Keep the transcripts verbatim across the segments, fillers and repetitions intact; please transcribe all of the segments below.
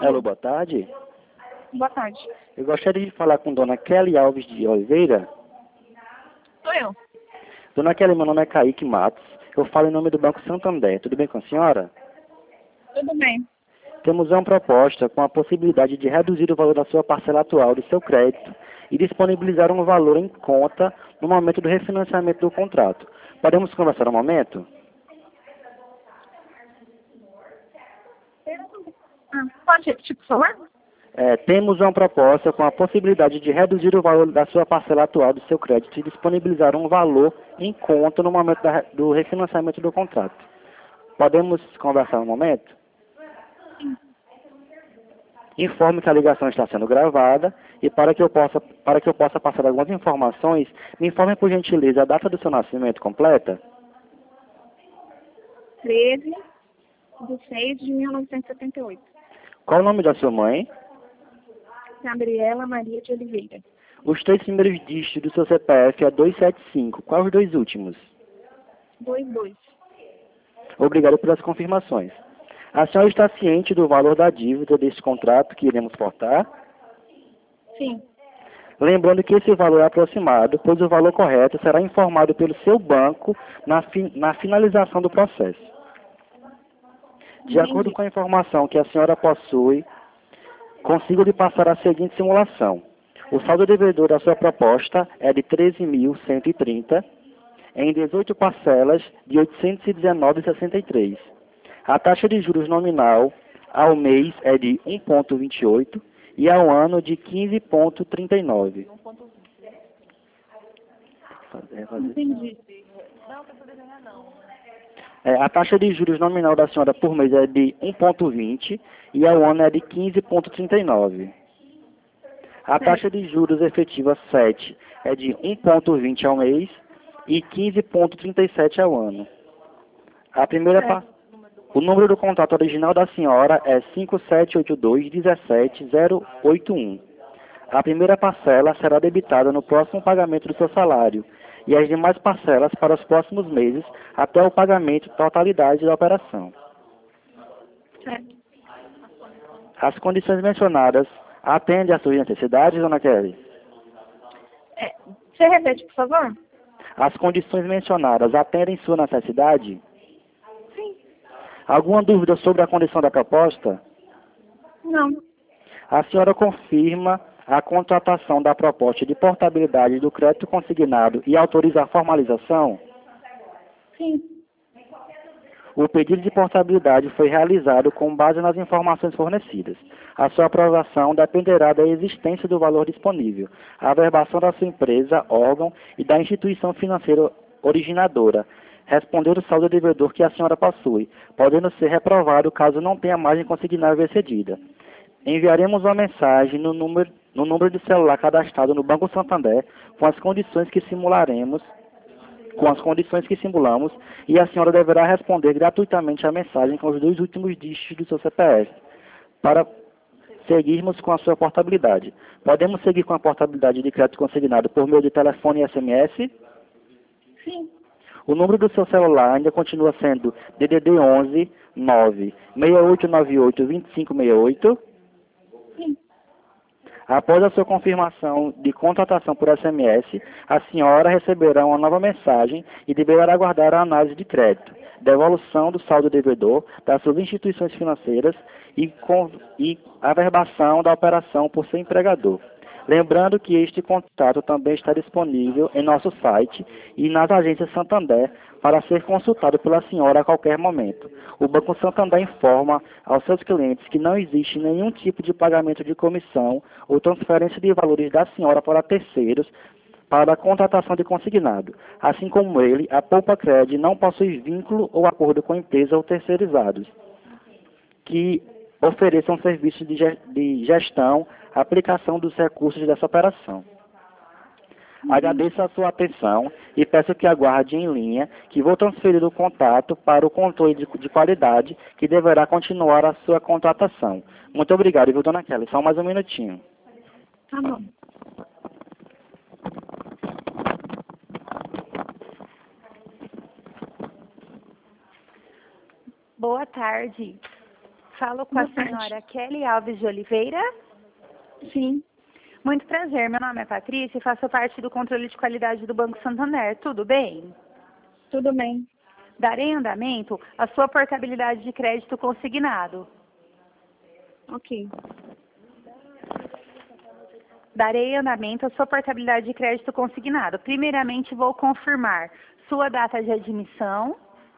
Alô, boa tarde. Boa tarde. Eu gostaria de falar com Dona Kelly Alves de Oliveira. Sou eu. Dona Kelly, meu nome é Kaique Matos. Eu falo em nome do Banco Santander. Tudo bem com a senhora? Tudo bem. Temos uma proposta com a possibilidade de reduzir o valor da sua parcela atual do seu crédito e disponibilizar um valor em conta no momento do refinanciamento do contrato. Podemos conversar um momento? Ah, pode repetir, por favor? É, temos uma proposta com a possibilidade de reduzir o valor da sua parcela atual do seu crédito e disponibilizar um valor em conta no momento da, do refinanciamento do contrato. Podemos conversar um momento? Informe que a ligação está sendo gravada e para que eu possa, para que eu possa passar algumas informações, me informe por gentileza a data do seu nascimento completa. treze de seis de mil novecentos e setenta e oito. Qual o nome da sua mãe? Gabriela Maria de Oliveira. Os três primeiros dígitos do seu C P F é duzentos e setenta e cinco. Quais os dois últimos? dois dois. Obrigado pelas confirmações. A senhora está ciente do valor da dívida deste contrato que iremos portar? Sim. Lembrando que esse valor é aproximado, pois o valor correto será informado pelo seu banco na, fi na finalização do processo. De Entendi. acordo com a informação que a senhora possui, consigo lhe passar a seguinte simulação. O saldo devedor da sua proposta é de treze mil cento e trinta em dezoito parcelas de oitocentos e dezenove vírgula sessenta e três. A taxa de juros nominal ao mês é de um vírgula vinte e oito e ao ano de quinze vírgula trinta e nove. Entendi. É, a taxa de juros nominal da senhora por mês é de um vírgula vinte e ao ano é de quinze vírgula trinta e nove. A taxa de juros efetiva sete é de um vírgula vinte ao mês e quinze vírgula trinta e sete ao ano. A primeira pa... O número do contrato original da senhora é cinco sete oito dois um sete zero oito um. A primeira parcela será debitada no próximo pagamento do seu salário e as demais parcelas para os próximos meses até o pagamento totalidade da operação. Certo. As condições mencionadas atendem às suas necessidades, dona Kelly? É, você repete, por favor? As condições mencionadas atendem sua necessidade? Sim. Alguma dúvida sobre a condição da proposta? Não. A senhora confirma a contratação da proposta de portabilidade do crédito consignado e autoriza a formalização? Sim. O pedido de portabilidade foi realizado com base nas informações fornecidas. A sua aprovação dependerá da existência do valor disponível, a averbação da sua empresa, órgão e da instituição financeira originadora, responder o saldo devedor que a senhora possui, podendo ser reprovado caso não tenha margem consignável excedida. Enviaremos uma mensagem no número, no número de celular cadastrado no Banco Santander com as condições que simularemos com as condições que simulamos, e a senhora deverá responder gratuitamente a mensagem com os dois últimos dígitos do seu C P F, para seguirmos com a sua portabilidade. Podemos seguir com a portabilidade de crédito consignado por meio de telefone e S M S? Sim. O número do seu celular ainda continua sendo D D D onze nove seis oito nove oito dois cinco seis oito? Sim. Após a sua confirmação de contratação por S M S, a senhora receberá uma nova mensagem e deverá aguardar a análise de crédito, devolução do saldo devedor das suas instituições financeiras e, com, e averbação da operação por seu empregador. Lembrando que este contato também está disponível em nosso site e nas agências Santander para ser consultado pela senhora a qualquer momento. O Banco Santander informa aos seus clientes que não existe nenhum tipo de pagamento de comissão ou transferência de valores da senhora para terceiros para a contratação de consignado. Assim como ele, a Poupa Cred não possui vínculo ou acordo com empresa ou terceirizados que ofereçam serviços de gestão, aplicação dos recursos dessa operação. Agradeço a sua atenção e peço que aguarde em linha que vou transferir o contato para o controle de, de qualidade que deverá continuar a sua contratação. Muito obrigado, viu, dona Kelly? Só mais um minutinho. Tá bom. Boa tarde. Falo com a Boa tarde. senhora Kelly Alves de Oliveira. Sim, Muito prazer, meu nome é Patrícia e faço parte do controle de qualidade do Banco Santander. Tudo bem? tudo bem. Darei andamento à sua portabilidade de crédito consignado. Ok. Darei andamento à sua portabilidade de crédito consignado. Primeiramente, vou confirmar sua data de admissão.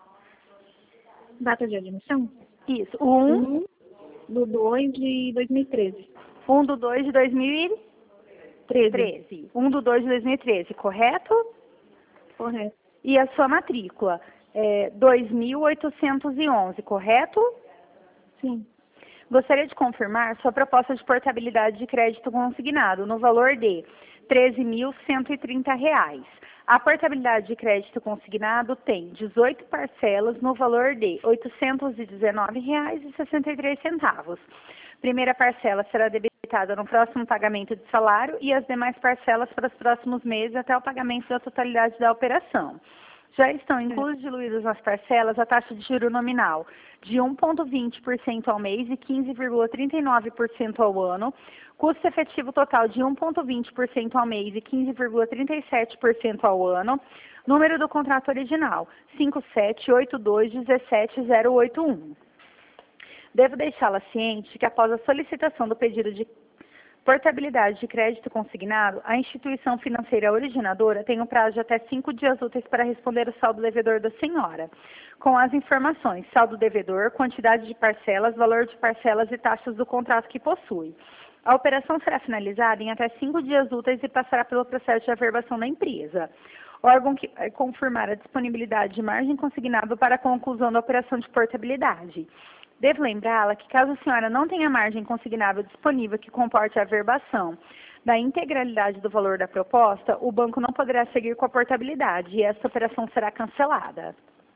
Data de admissão? Isso, um, um do dois de dois mil e treze. um do dois de dois mil e treze. treze. um do dois de dois mil e treze, correto? Correto. E a sua matrícula é dois mil oitocentos e onze, correto? Sim. Gostaria de confirmar sua proposta de portabilidade de crédito consignado no valor de treze mil cento e trinta reais. A portabilidade de crédito consignado tem dezoito parcelas no valor de oitocentos e dezenove reais e sessenta e três centavos. Primeira parcela será debitada no próximo pagamento de salário e as demais parcelas para os próximos meses até o pagamento da totalidade da operação. Já estão inclusos diluídos nas parcelas a taxa de juro nominal de um vírgula vinte por cento ao mês e quinze vírgula trinta e nove por cento ao ano, custo efetivo total de um vírgula vinte por cento ao mês e quinze vírgula trinta e sete por cento ao ano, número do contrato original cinco sete oito dois um sete zero oito um. Devo deixá-la ciente que após a solicitação do pedido de portabilidade de crédito consignado, a instituição financeira originadora tem um prazo de até cinco dias úteis para responder o saldo devedor da senhora, com as informações saldo devedor, quantidade de parcelas, valor de parcelas e taxas do contrato que possui. A operação será finalizada em até cinco dias úteis e passará pelo processo de averbação da empresa, órgão que vai confirmar a disponibilidade de margem consignável para a conclusão da operação de portabilidade. Devo lembrá-la que, caso a senhora não tenha margem consignável disponível que comporte a averbação da integralidade do valor da proposta, o banco não poderá seguir com a portabilidade e esta operação será cancelada.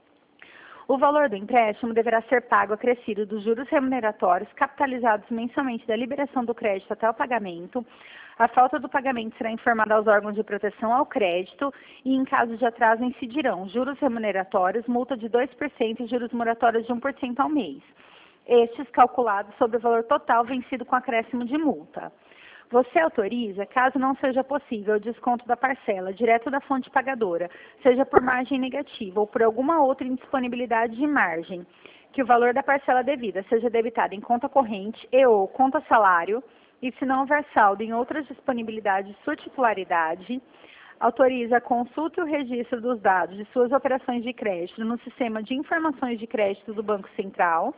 O valor do empréstimo deverá ser pago acrescido dos juros remuneratórios capitalizados mensalmente da liberação do crédito até o pagamento. A falta do pagamento será informada aos órgãos de proteção ao crédito e, em caso de atraso, incidirão juros remuneratórios, multa de dois por cento e juros moratórios de um por cento ao mês. Estes calculados sobre o valor total vencido com acréscimo de multa. Você autoriza, caso não seja possível, o desconto da parcela direto da fonte pagadora, seja por margem negativa ou por alguma outra indisponibilidade de margem, que o valor da parcela devida seja debitado em conta corrente e ou conta salário, e se não houver saldo em outras disponibilidades de sua titularidade, autoriza a consulta e o registro dos dados de suas operações de crédito no sistema de informações de crédito do Banco Central,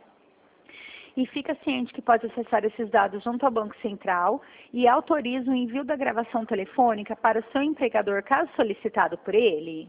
e fica ciente que pode acessar esses dados junto ao Banco Central e autoriza o envio da gravação telefônica para o seu empregador, caso solicitado por ele?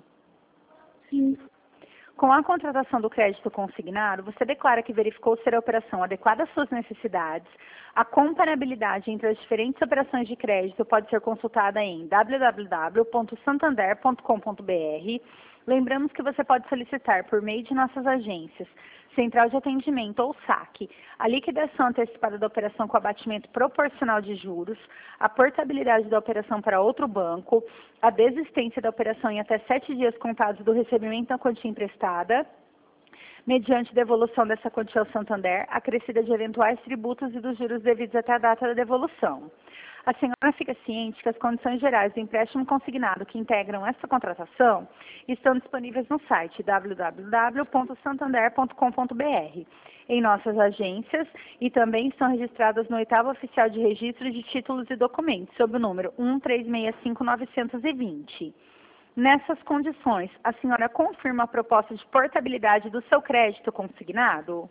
Sim. Com a contratação do crédito consignado, você declara que verificou ser a operação adequada às suas necessidades. A comparabilidade entre as diferentes operações de crédito pode ser consultada em w w w ponto santander ponto com ponto b r. Lembramos que você pode solicitar por meio de nossas agências, Central de Atendimento ou saque, a liquidação antecipada da operação com abatimento proporcional de juros, a portabilidade da operação para outro banco, a desistência da operação em até sete dias contados do recebimento da quantia emprestada, mediante devolução dessa quantia ao Santander, acrescida de eventuais tributos e dos juros devidos até a data da devolução. A senhora fica ciente que as condições gerais do empréstimo consignado que integram esta contratação estão disponíveis no site w w w ponto santander ponto com ponto b r, em nossas agências, e também estão registradas no oitavo oficial de registro de títulos e documentos, sob o número um três seis cinco nove dois zero. Nessas condições, a senhora confirma a proposta de portabilidade do seu crédito consignado?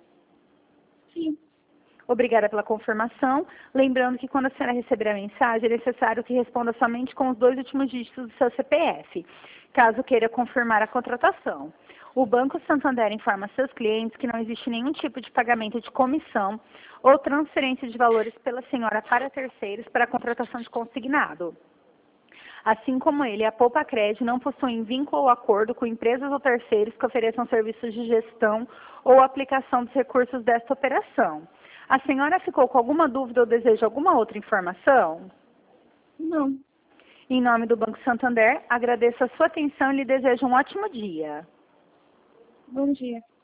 Sim. Obrigada pela confirmação. Lembrando que quando a senhora receber a mensagem, é necessário que responda somente com os dois últimos dígitos do seu C P F, caso queira confirmar a contratação. O Banco Santander informa seus clientes que não existe nenhum tipo de pagamento de comissão ou transferência de valores pela senhora para terceiros para a contratação de consignado. Assim como ele, a Poupa Crédito não possui vínculo ou acordo com empresas ou terceiros que ofereçam serviços de gestão ou aplicação dos recursos desta operação. A senhora ficou com alguma dúvida ou deseja alguma outra informação? Não. Em nome do Banco Santander, agradeço a sua atenção e lhe desejo um ótimo dia. Bom dia.